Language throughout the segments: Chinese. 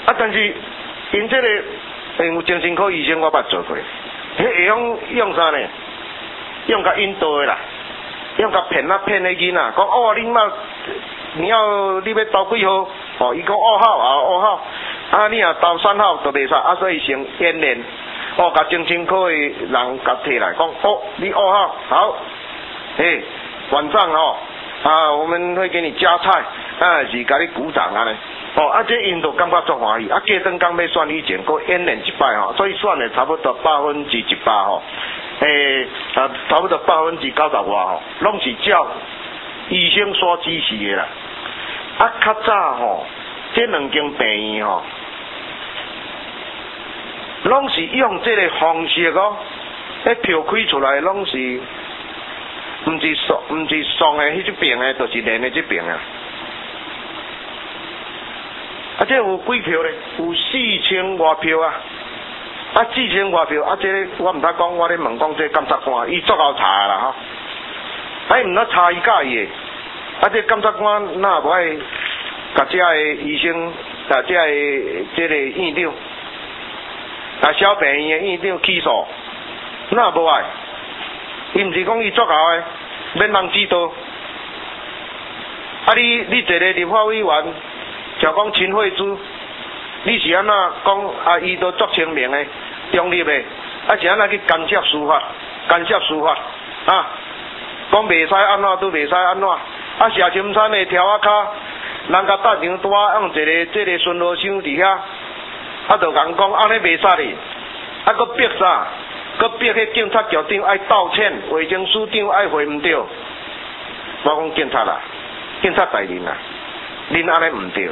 啊，但是因这个有精神科医生我捌做过，迄会用啥呢？用甲引导的啦，用甲骗那囡仔，讲哦，你你要投几号？哦，伊讲2号啊，2号，啊你若投3号就袂使，啊所以先演练，哦，甲精神科的人甲摕来讲，哦，你2号好，嘿，晚上哦，啊我们会给你加菜，啊是甲你鼓掌安尼。哦，啊，这因都感觉足欢喜，啊，过阵刚要选以前，搁演练一摆吼，所以选的差不多100%吼，差不多90%外吼，拢是照医生所指示的啦。啊，较早吼，这2间病院吼，拢是用这个方式哦，票开出来拢是，毋是送的迄种病的，就是连的这病啊。啊，这有几票咧？有4000多票啊！啊，4000多票啊！这个我毋知讲，我咧问讲这检察官，伊足够查啦吼。啊，伊毋知查伊甲伊的，啊，这检察官哪无爱甲这个医生，甲这个院长，啊，小病院的院长起诉，哪无爱？伊毋是讲伊足够的，免人知道。啊，你坐咧立法委员。就讲秦惠珠，你是安怎讲啊？伊都足清明的、中立的，啊是安怎去干涉司法？啊！讲袂使安怎都袂使安怎？啊，谢深山的条仔骹，人家搭场拄啊用这个巡逻箱伫遐，啊就讲安尼袂使哩，啊搁逼啥？搁逼迄警察局长爱道歉，卫生署长爱回毋对。我讲警察啦，警察大人啦。恁安尼毋对，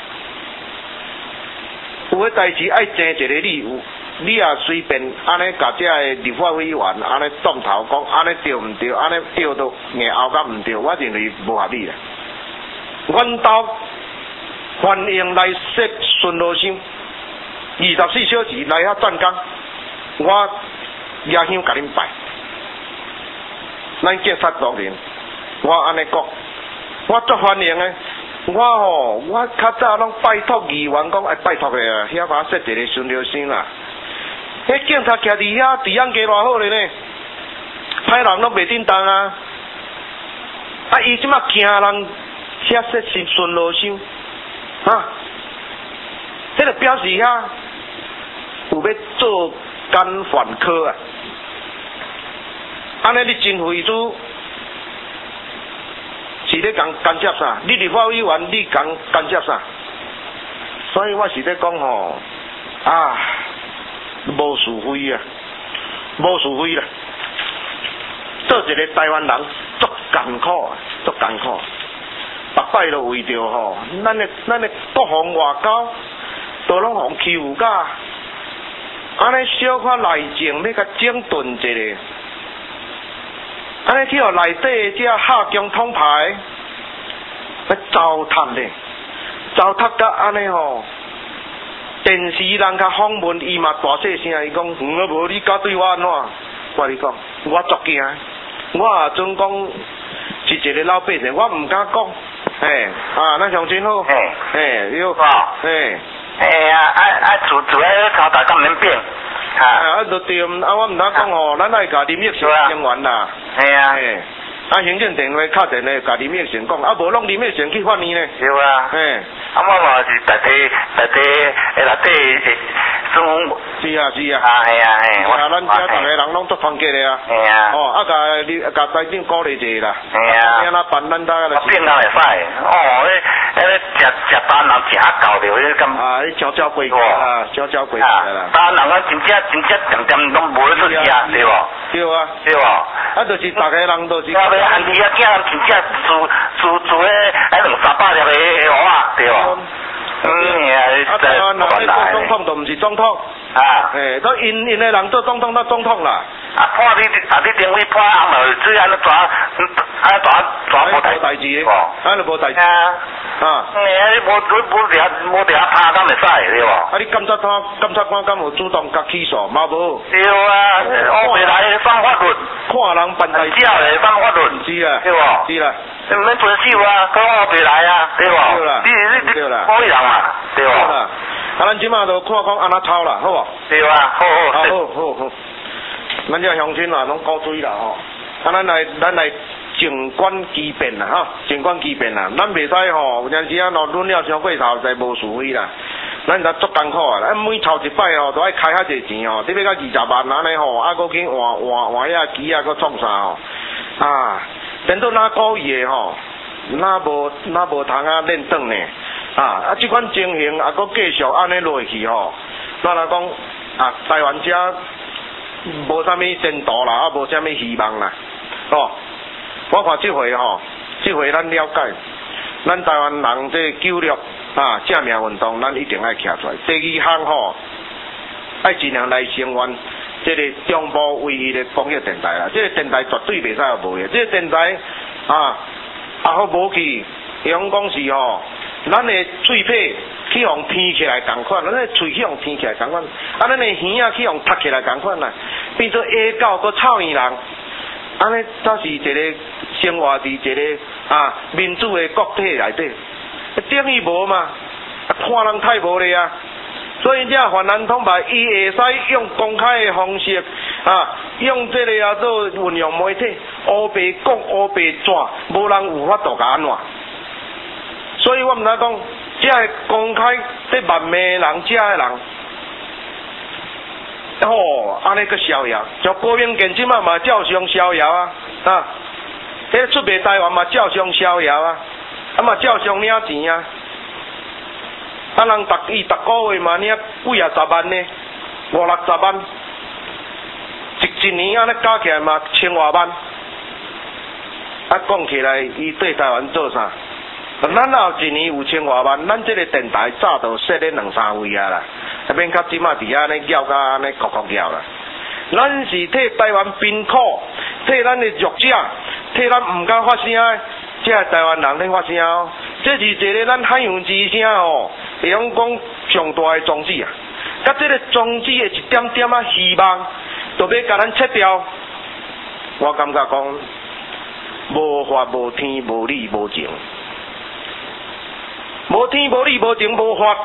有个代志爱争一个理由，你也随便安尼甲这个立法委员安尼动头讲安尼对毋对？安尼对都硬后甲毋对，我认为无合理啦。阮兜欢迎来设巡逻箱，24小时来遐站岗，我野香甲恁拜。咱警察同仁，我安尼讲，我足欢迎的。我较早拢拜托议员讲，哎拜托的啊，遐把设一个巡逻箱啦。迄警察徛伫遐，治安加偌好咧呢？歹人拢袂叮当啊！啊，伊即马惊人遐设巡逻箱，啊，这个表示遐有要做干反科啊！安尼你真费主。是咧干涉啥？你立法委员你干涉啥？所以我是咧讲吼，啊，无是非啊，无是非啦。做一个台湾人足艰苦啊，足艰苦。逐摆都为着吼，咱的国防外交，都拢互欺负甲，安尼小可内政要甲整顿一下。安尼去互内底这下江统牌，要糟蹋咧，糟蹋甲安尼吼。电视人甲访问伊嘛大细声，伊讲，无你甲对我安怎？我你讲，我足惊，我也准讲是一个老百姓，我毋敢讲，咱乡亲好，你好， 主要靠大家能变。 就对，我毋通讲吼，咱爱甲林业成成员啦。行政电话敲电话，甲林业成讲，无拢林业成去法院呢。 对啊。我嘛是大家内底算。 是啊。 系啊。 咱遮逐个人拢足团结的啊。甲台长鼓励一下啦。安那办咱大家来。 变啊会使，食单人食够着，迄咁。 你招规矩啊，招规矩啦。 单人真正点拢无咧出事啊，对无？对无？ 就是逐个人都是。 安尼啊，囝真正做迄200-300粒的蚵仔，对无？ 总统都毋是总统。都因的人做总统，那总统啦。 判你定位判啊嘛，最安尼抓无代志咧，安尼无代志。 无掠拍敢会使对无？ 你检察官敢有主动甲起诉？嘛无。 对啊，我未来放法律， 看人办代志。 的放法律。 是啊。 对无？ 是啦。 毋免遵守啊，讲我未来啊，对无？ 对啦。 你可以人嘛，对无？ 咱即马就看讲安怎抄啦，好无？ 对啊，好。 好。咱这乡亲啊，拢高追啦吼。咱来静观其变啦哈，静观其变啦。咱袂使吼，有阵时啊，若轮了伤过头，就无是非啦。咱得足艰苦啊！咱每抄一摆吼，都爱开遐济钱吼，你要到20万安尼吼，啊，搁去换遐机啊，搁创啥吼？啊，等到哪个月吼，哪无通啊练转呢？啊，即款情形啊，搁继续安尼落去吼，咱来讲啊，台湾遮无啥物前途啦，啊，无啥物希望啦，哦。我看这回吼，这回咱了解，咱台湾人这救力啊，正命运动，咱一定爱徛出来。第二项吼，爱尽量来声援这个中部唯一的公益电台啦。这个电台绝对袂使有无嘅。这个电台啊，好无去，用讲是吼，咱的喙皮去用天起来共款，咱的喙去用天起来共款，啊，咱的耳啊去用塌起来共款啦，变做下狗搁臭耳人。安尼才是一个生活伫一个啊民主的国体内底，正义无嘛，看人太无咧啊！所以这泛蓝统派，伊会使用公开的方式啊，用这个啊做运用媒体，乌白讲乌白转，无人有法度甲安怎。所以我毋知讲，这个公开这万昧人，这个人。哦，安尼个逍遥，像郭明健即马嘛照常逍遥啊，啊，迄出卖台湾嘛照常逍遥啊，啊嘛照常领钱啊，啊人逐个月嘛领几啊10万呢，50-60万，一年安尼加起来嘛1000多万，啊讲起来伊对台湾做啥？咱后一年有1000多万，咱这个电台早就设咧2-3位啊啦。免甲即马伫安尼叫甲安尼哭叫啦，咱是替台湾贫苦，替咱的弱者，替咱毋敢发声的，这台湾人咧发声哦。这是一个咱海洋之声哦，会用讲上大的宗旨啊。甲这个宗旨的一点点啊希望，就要甲咱切掉。我感觉讲，无法无天无理无情，无天无理无情无法。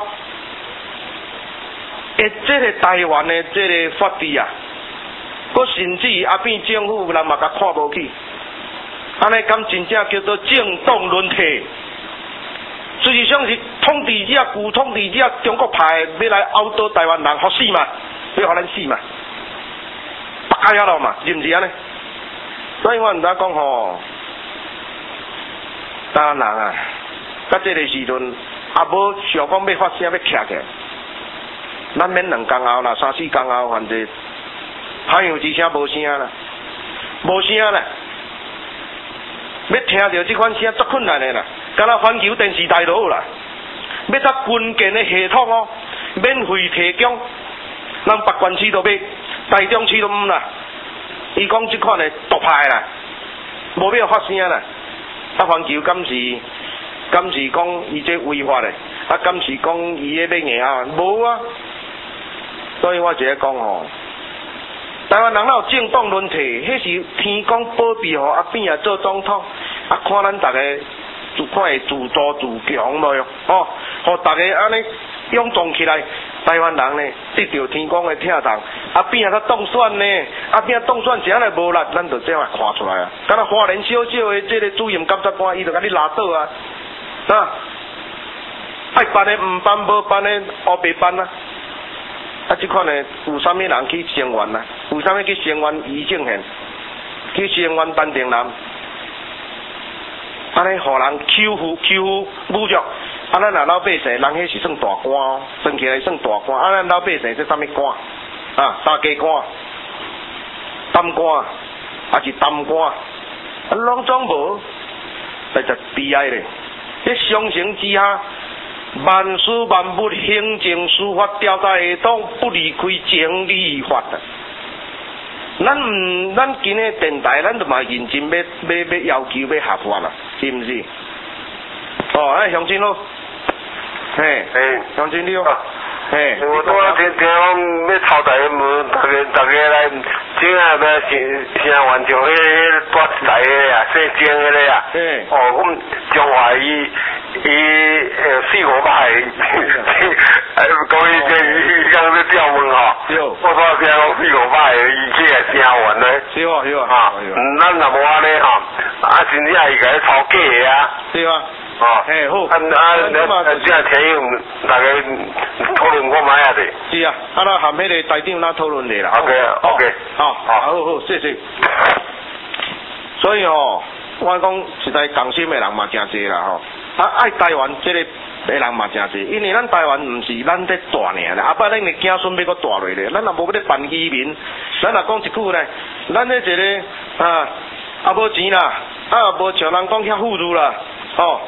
这个台湾的这个法治啊，佮甚至阿扁政府人嘛甲看无起，安尼敢真正叫做政党轮替？事实上是统治者、旧统治者中国派要来殴倒台湾人，互死嘛，要互咱死嘛，白下落嘛，是毋是安尼？所以我毋知讲吼，台湾人啊，甲这个时阵也无想讲要发声要徛起来。咱免2天后啦，3-4天后，反正海洋之声无声啦，无声啦，要听到这款声足困难的啦。敢若环球电视台就好啦，要搭军舰的系统哦，免费提供，咱北关市都买，台中市都唔啦。伊讲这款的独派啦，无要发声啦。啊，环球敢是讲伊这违法的，啊，敢是讲伊迄要硬啊？无啊。所以我就讲吼，台湾人有政党轮替，迄是天公保庇吼阿扁啊做总统，啊看咱大家看会自作自强咯哟，哦，互大家安尼勇壮起来，台湾人呢得到天公的疼痛，阿扁啊他当选呢，阿扁当选是安尼无力，咱就这样看出来啊。敢若花莲小小的这个主任检察官，伊就甲你拉倒啊，啊，爱办的唔办，无办的黑白办啊。啊，这款呢，有啥物人去声援啊？有啥物去声援余正宪，去声援陈定南，安尼互人欺负侮辱，啊，咱若老百姓，人迄是算大官哦，算起来算大官，啊，咱老百姓这啥物官啊？大家官、当官，还是当官，啊，拢总无，实在悲哀咧。这相形之下。万事万物行政司法调查系统不离开情理法啊！咱今日电台，咱都嘛认真要要求要合法啦，是毋是？哦，哎，乡亲咯，嘿，乡亲你好，嘿。 我听讲要抄台门，大家来，今下要先完成迄大台个啊，姓郑个咧啊。哦，我们中华伊4-5摆，讲伊对。 我说听讲屁股歹，伊这个声完咧。 对啊对啊。 啊，咱若无安尼吼，啊真正伊甲你抄假的啊。 对啊。 哦。 嘿好。 这样天佑大家讨论看卖啊的。 是啊，啊那含迄个台长咱讨论咧啦。 OK。 好，好，谢谢。所以吼，我讲实在共心的人嘛真济啦吼，啊爱台湾这个的人嘛真济，因为咱台湾唔是咱在大尔啦，啊不咱的子孙要搁大落咧，咱也无要咧办移民，咱若讲一句咧，咱咧一个啊无钱啦，啊无像人讲遐富裕啦，吼，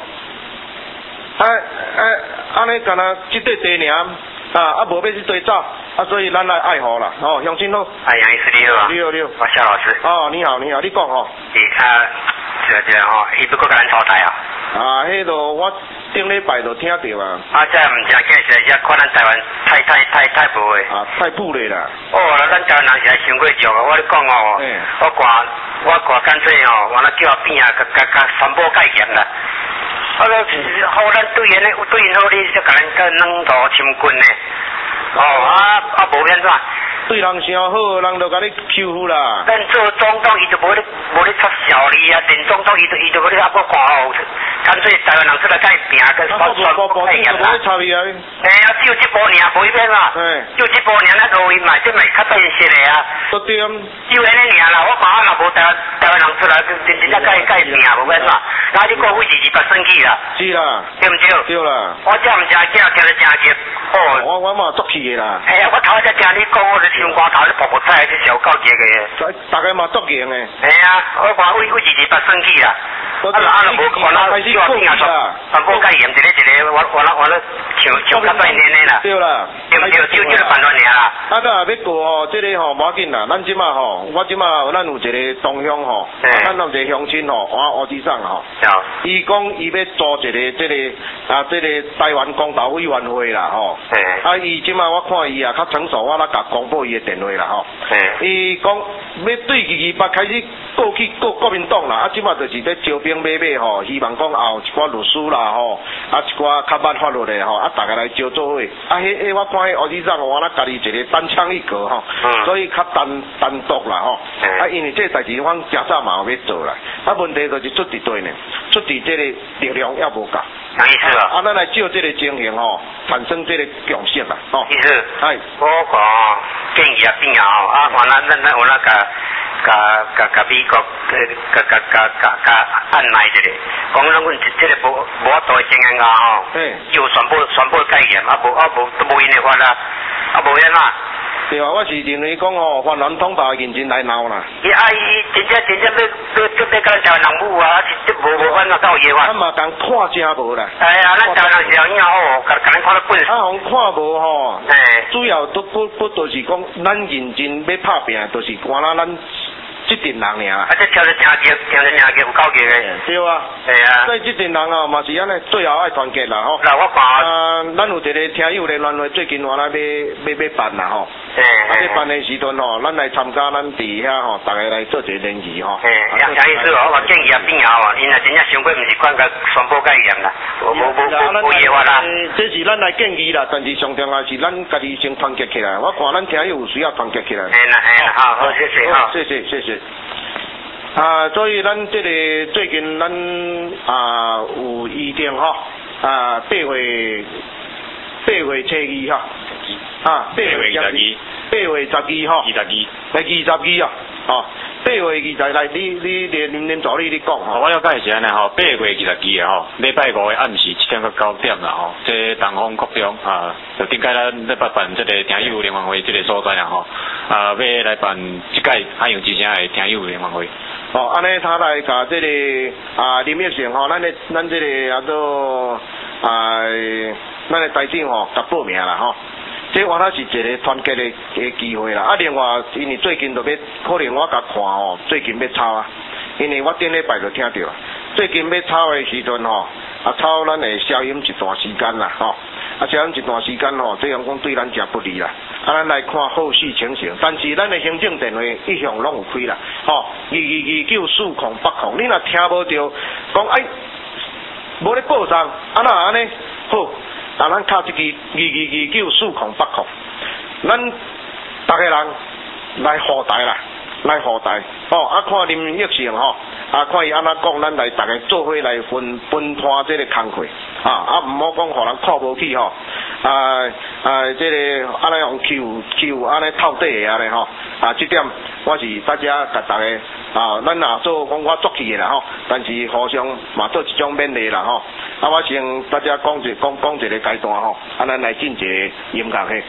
安尼干那即块地尔。啊，无要去对走，啊，所以咱来爱护啦，哦，乡亲好。 杨医师你好啊。 你好。 我夏老师。 哦，你好，你讲吼。 这吼，伊要搁甲咱交代啊。 啊，迄个我顶礼拜就听到啊。 啊，这唔正见识，也看咱台湾太无诶。 啊，太富咧啦。 哦，咱台湾人是来伤过足啊，我咧讲哦，我挂干脆哦，完了叫边啊，甲传播概念啦。好咱对因好，你才甲咱软土深棍呢。哦，无变怎？ 对人伤好，人就甲你欺负啦。 咱做总统，伊就无咧插小利啊，连总统伊就无咧搁看好，干脆台湾人出来甲伊拼，跟传播概念啦。啊，只有这步尔，无迄边嘛。就这步尔，咱路伊嘛，这嘛较现实的啊。 都对。 只有安尼尔啦，我看若无台湾人出来，真正甲伊拼，无变嘛。那你国会28选举啦。是啦。对唔对？ 对啦。 我这唔正惊，听得真急。 哦。我嘛足气的啦。 哎呀，我头一只听你讲，我就心肝头咧噗噗菜，去小够热个。 大家嘛足劲的。 哎呀，我看为28选举啦。啊，若无看咱开始讲啦。传播概念一个，我咧像较拜年的啦。对啦。对唔对？就这个办乱尔啦。 啊，咱也要过吼，这个吼无要紧啦。咱即马吼，咱有一个同乡吼，咱有一个乡亲吼，我吴志长吼。伊讲伊要组一个这个台湾公投委员会啦吼。啊，伊即马我看伊也较成熟，我来甲公布伊的电话啦吼。伊讲要对28开始过去国民党啦，啊，即马就是咧招兵买马吼，希望讲也有一寡律师啦吼，啊一寡较捌法律的吼，啊大家来招做伙。啊，迄我看迄吴志长我家己一个单枪一个吼，所以较单独啦吼。啊，因为这代志阮真早嘛有要做啦，啊问题就是出伫对呢，出伫这个力量也无够。 啥意思啊？ 啊，咱来照这个情形吼，产生这个共识啦，吼。 意思？ 係。 我讲建议啊边啊吼，啊，完咱有那甲美国甲按捺一个，讲咱阮这个无法度的情形啊吼，有传播概念，啊无都无因的法啦，啊无因啦。 对啊，我是认为讲吼，泛蓝统派认真来闹啦。 伊真正要甲咱台湾人武啊，这无法度到伊话。 咱嘛共看真无啦。 哎呀，咱台湾人是有影好，甲咱看到本事。 啊，互看无吼。主要都就是讲，咱认真要拍拼，就是看咱这群人尔。啊， 这跳得真急，有够急的。 对啊。系啊。所以这群人哦，嘛是安尼，最后爱团结啦吼。 那我看。 咱有一个听友联联会，最近我来要办啦吼。要办的时阵吼，咱来参加，咱伫遐吼，大家来做一个联谊吼。 啥意思哦？我建议啊边啊吼，因为真正伤过，毋是管个传播概念啦，无业法啦。 这是咱来建议啦，但是上重要是咱家己先团结起来。我看咱听友有需要团结起来。 好，谢谢哈。 谢谢。啊，所以咱这个最近咱有预定吼，8月初2哈，啊，8月12吼，22啊，哦，8月20来，你连助理你讲吼。 我了解是安尼吼，8月22吼，礼拜5的暗时7点到9点啦吼，这东方国中啊，就顶解咱要办这个听友联欢会这个所在啦吼，要来办这届海洋之声的听友联欢会。 哦，安尼他来甲这个林业成吼，咱这个做咱的台长吼，甲报名啦吼。这我那是一个团结的机会啦。啊，另外因为最近就要可能我甲看吼，最近要炒啊，因为我顶礼拜就听到啦。最近要炒的时阵吼，炒咱会消音一段时间啦吼。消音一段时间吼，这样讲对咱真不利啦。咱来看后续情形，但是咱的行政电话一向拢有开啦，吼，22294080，你若听无着，讲无咧报上，那安尼好，咱敲一支22294080，咱大家人来互台啦，来互台哦，啊看林育成吼，啊看伊安怎讲，咱来大家做伙来分摊这个工课啊，唔好讲互人靠无起吼，这个安尼用扣安尼透底的安尼吼，啊这点我是大家甲大家啊，咱若做讲我作气的啦吼，但是互相嘛做一种勉励啦吼，啊我先大家讲一个阶段吼，啊咱来进一个音乐嘿。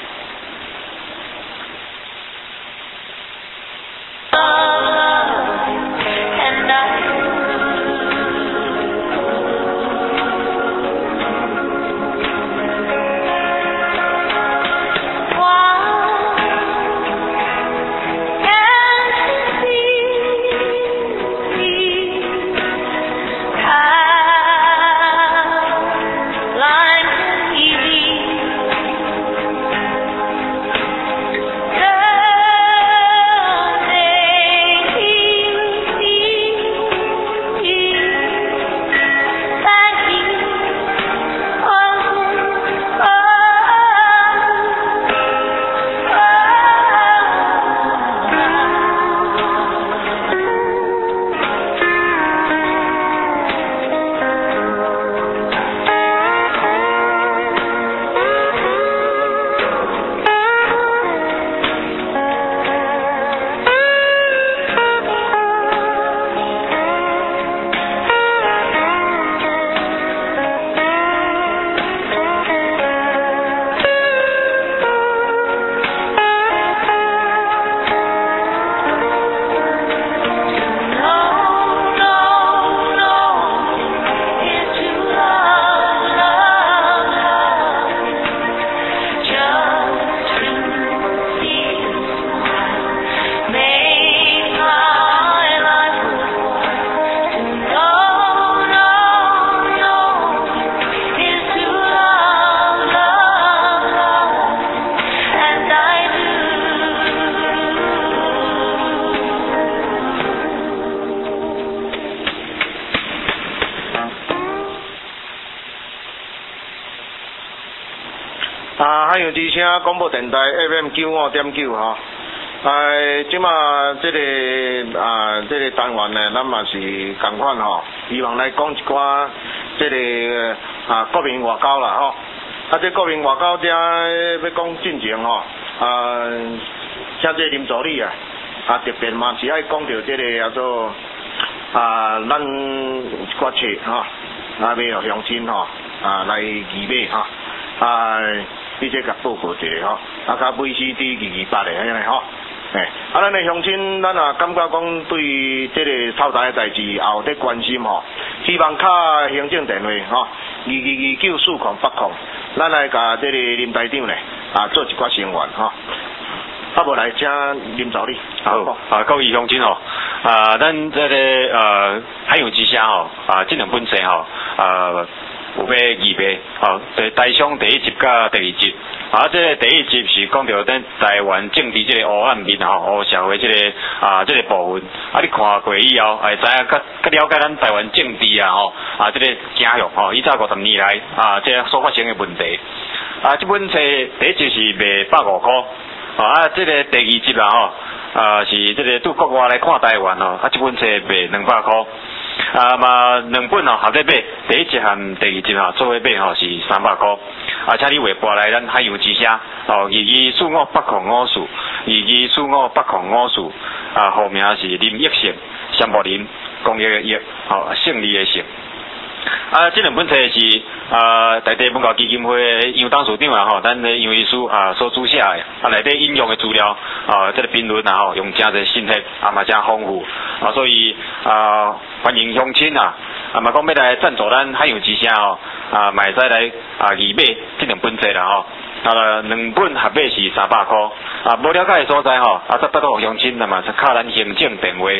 海洋之声广播电台 FM 95.9吼，即马这个单元呢，咱嘛是共款吼，希望来讲一寡这个国民外交啦吼，这国民外交遮要讲进前吼，像这林助理特别嘛是爱讲到这个叫做咱国策吼，要乡亲吼来预备吼，你这甲报告一下吼，甲VCD 228的安尼吼，咱的乡亲，咱也感觉讲对这个透台的代志也有在关心吼，希望敲行政电话吼，22294080，咱来甲这个林台长咧做一寡声援吼。无来请林助理。 好，各位乡亲吼，咱这个海洋之声吼，这两本册吼，有要预备，对台商第一集甲第二集，这个第一集是讲到咱台湾政治这个黑暗面吼，黑社会这个这个部分，你看过以后，会知影较了解咱台湾政治吼，这个景象吼，以早50年来这个所发生的问题，这本册第一集是卖150块。这个第二集啦吼，是这个拄国外来看台湾吼，这本册卖200块，嘛两本合在买，第一集和第二集做伙买是300块，请你汇拨来咱海洋之声224584，224584，号名是林育成，项目林，公益的益，胜利的胜。这两本册是台地文教基金会杨董事长吼，咱的杨医师所主写的，内底引用的资料这个评论用真侪信息嘛真丰富所以欢迎乡亲嘛讲要来赞助咱海洋之声嘛会使来预买这两本册啦吼。两本合买是300块，无了解的所在吼，再得到乡亲嘛，敲咱行政电话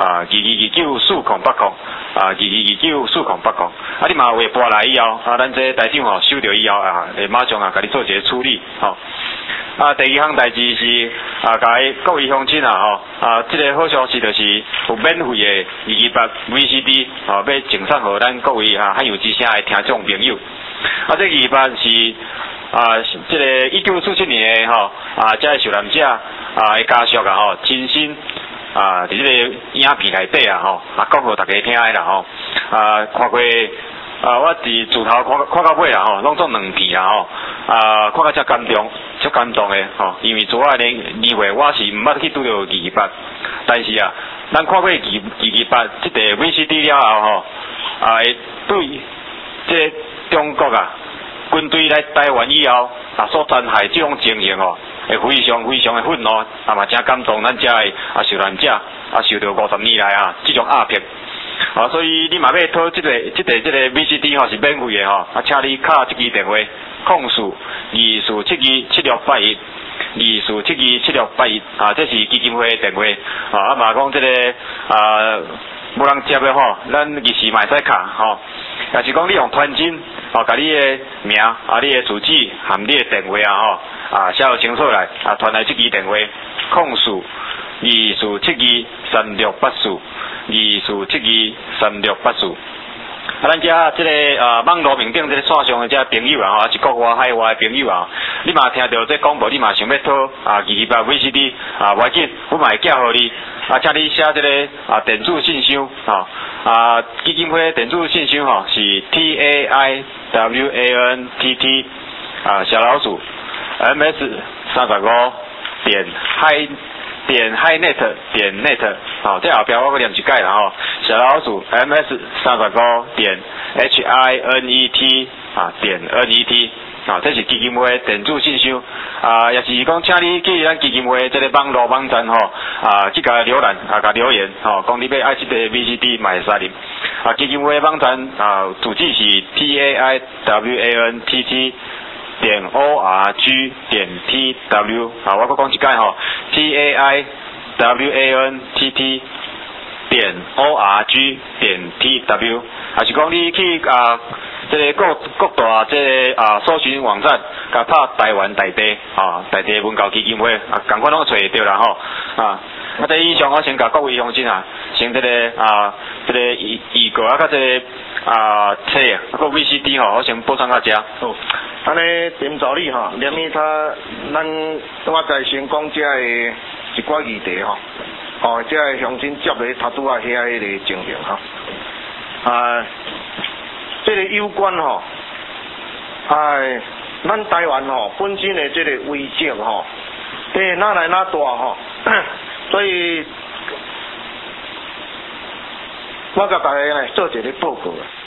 22294080，22294080，你嘛汇拨来以后，咱这台长收到以后会马上甲你做一个处理吼。第二项代志是甲各位乡亲这个好消息就是有免费的228 VCD 要赠送给咱各位海洋之声的听众朋友。这228是这个1947年的这受难者的家属吼，亲身伫这个影片内底吼，讲互大家听的啦吼，看过我伫自头看到尾啦吼，拢做2片啦吼，看到遮感动的吼，因为昨下呢2月我是毋捌去拄到228，但是咱看过228这个 VCD 了后吼，会对这中国军队来台湾以后所残害这种情形吼，会非常的愤怒，嘛真感动咱遮的受难者受到50年来这种压迫，所以你嘛要讨这个 VCD 吼是免费的吼，请你敲这支电话2472727681。2472727681这是基金会的电话嘛讲这个无人接的吼，咱日时嘛会使敲吼，也是讲你用传真甲你的名你的住址含你的电话吼写清楚来传来这支电话2472368424723684。咱遮这个网络面顶这个线上的这朋友是国外海外的朋友你嘛听到这广播，你嘛想要讨228 VCD 要紧，我嘛会寄互你请你写这个电子信箱基金会电子信箱是 TAIWANTT小老鼠 ms35.hinet.net 这后壁我搁念一摆啦小老鼠 ms35.hinet.net 这是基金会电子信箱也是讲请你去咱基金会这个网络网站去甲浏览甲留言讲你要爱这个 VCD 嘛会使哩基金会网站主旨是 TAIWANTT.org.tw 我搁讲一摆TAIWANTT.org.tw 还是讲你去这个各大这个搜寻网站，甲拍台湾在地在地文教基金会同款拢找得到啦这以上我先甲各位乡亲先这个这个预告甲这个册个 VCD 我先播送到遮。 安尼点助理连伊咱我再先讲遮的一寡议题遮的乡亲接咧他拄遐迄个情形这个有关咱台湾本身的这个危机哪来哪大所以我甲大家做一个报告